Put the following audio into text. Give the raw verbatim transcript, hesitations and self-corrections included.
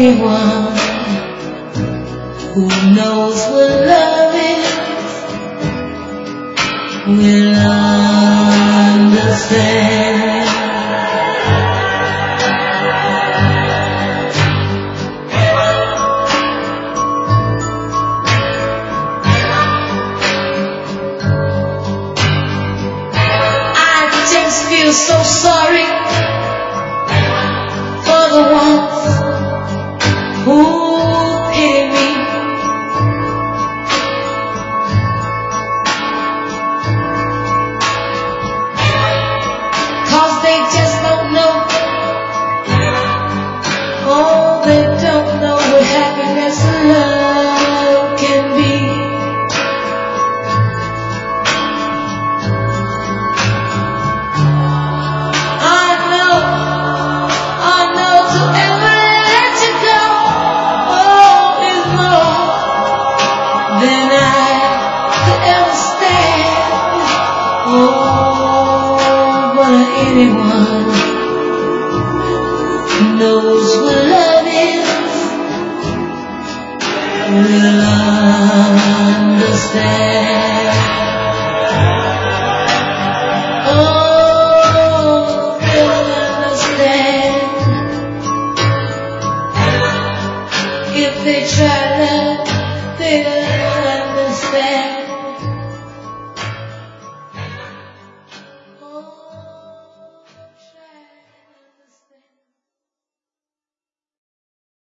anyone who knows what love is will understand. Feel so sorry for the ones who pity me. Cause they just don't know. Oh, they don't know what happiness and love can be. Anyone who knows what love is will understand. Oh, they'll understand. If they try love, they'll understand.